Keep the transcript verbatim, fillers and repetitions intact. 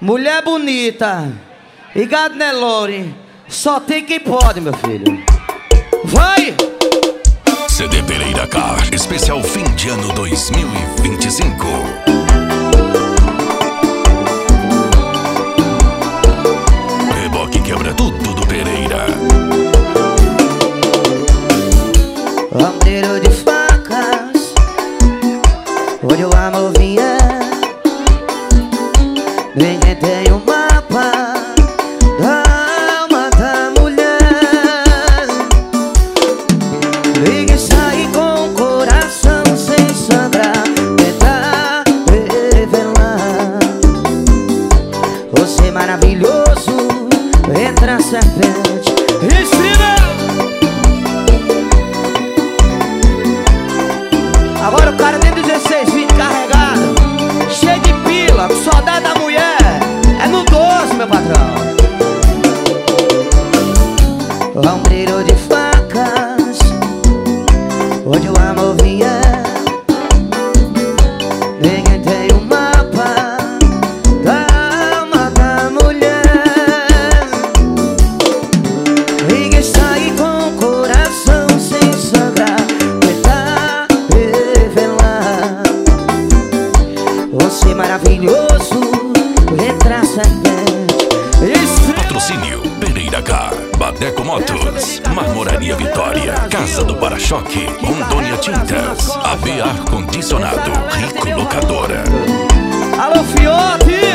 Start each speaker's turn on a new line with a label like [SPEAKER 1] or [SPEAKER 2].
[SPEAKER 1] Mulher bonita e gado Nelore, só tem quem pode, meu filho. Vai!
[SPEAKER 2] C D Pereira Car, especial fim de ano dois mil e vinte e cinco. Reboque quebra tudo do Pereira.
[SPEAKER 1] Ombreiro de facas, onde o amor vinha. Ninguém tem o mapa da alma da mulher. Ligue e sai com o coração sem sangrar, tentar revelar. Você maravilhoso, entra a serpente. Ensina! Agora o cara tem dezesseis, vinte carregado, cheio de pila, com saudade da mulher. É no doce, meu patrão. Ombreiro de facas, onde o amor vinha. Ninguém tem o mapa da alma da mulher. Ninguém sai com o coração sem sangrar, tentar revelar. Você maravilhoso, entra a serpente.
[SPEAKER 2] Patrocínio Pereira Car, Badeco Motos, Marmoraria Vitória, Casa do Para-Choque, Rondônia Tintas, A B Ar Condicionado, Rico Locadora.
[SPEAKER 1] Alô, Fiote!